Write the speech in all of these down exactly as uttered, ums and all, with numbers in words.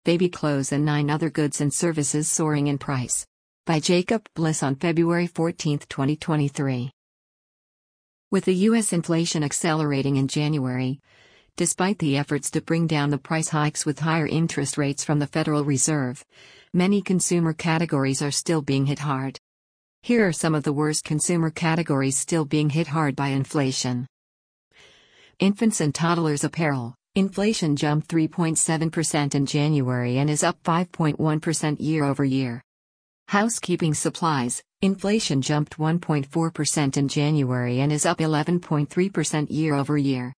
baby clothes and nine other goods and services soaring in price. By Jacob Bliss on February fourteenth, twenty twenty-three. With the U S inflation accelerating in January, despite the efforts to bring down the price hikes with higher interest rates from the Federal Reserve, many consumer categories are still being hit hard. Here are some of the worst consumer categories still being hit hard by inflation. Infants and toddlers apparel. Inflation jumped three point seven percent in January and is up five point one percent year over year. Housekeeping supplies. Inflation jumped one point four percent in January and is up eleven point three percent year over year.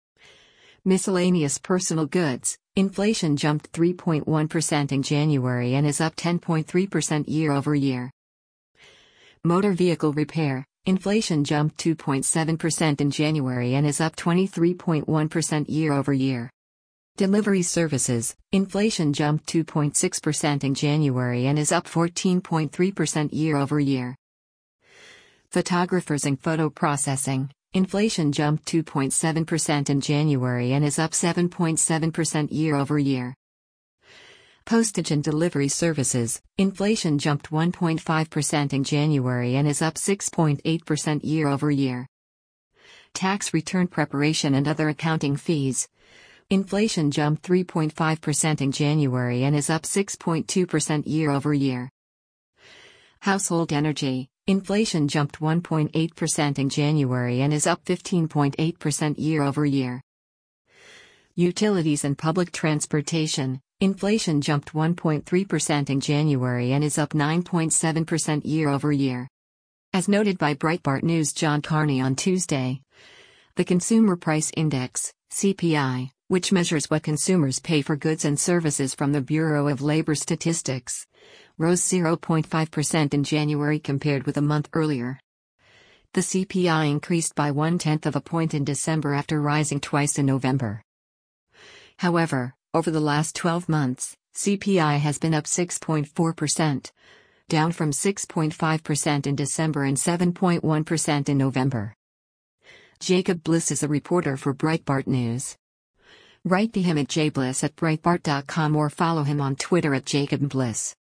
Miscellaneous personal goods. Inflation jumped three point one percent in January and is up ten point three percent year over year. Motor vehicle repair. Inflation jumped two point seven percent in January and is up twenty-three point one percent year over year. Delivery services. Inflation jumped two point six percent in January and is up fourteen point three percent year over year. Photographers and photo processing. Inflation jumped two point seven percent in January and is up seven point seven percent year over year. Postage and delivery services. Inflation jumped one point five percent in January and is up six point eight percent year over year. Tax return preparation and other accounting fees. Inflation jumped three point five percent in January and is up six point two percent year over year. Household energy. Inflation jumped one point eight percent in January and is up fifteen point eight percent year over year. Utilities and public transportation. Inflation jumped one point three percent in January and is up nine point seven percent year over year. As noted by Breitbart News' John Carney on Tuesday, the Consumer Price Index, C P I, which measures what consumers pay for goods and services from the Bureau of Labor Statistics, rose zero point five percent in January compared with a month earlier. The C P I increased by one-tenth of a point in December after rising twice in November. However, over the last twelve months, C P I has been up six point four percent, down from six point five percent in December and seven point one percent in November. Jacob Bliss is a reporter for Breitbart News. Write to him at jbliss at breitbart dot com or follow him on Twitter at Jacob Bliss.